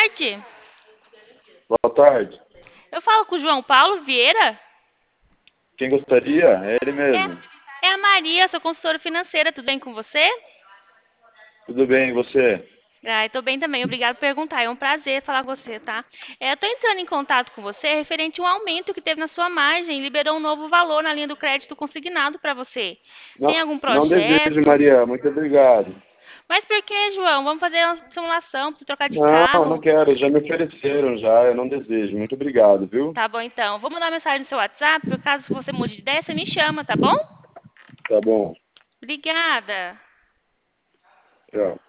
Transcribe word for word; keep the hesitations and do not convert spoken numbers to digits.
tarde. Boa tarde. Eu falo com o João Paulo Vieira. Quem gostaria? É ele mesmo. É, é a Maria, sua consultora financeira. Tudo bem com você? Tudo bem, e você? Ah, estou bem também. Obrigado por perguntar. É um prazer falar com você, tá? É, eu estou entrando em contato com você referente a um aumento que teve na sua margem. Liberou um novo valor na linha do crédito consignado para você. Tem Não, algum não desejo, projeto? Maria. Muito obrigado. Mas por que, João? Vamos fazer uma simulação para trocar de Não, não carro. quero. Já me ofereceram já. Eu não desejo. Muito obrigado, viu? Tá bom, então. Vou mandar uma mensagem no seu WhatsApp. Por caso você mude de ideia, você me chama, tá bom? Tá bom. Obrigada. Tchau.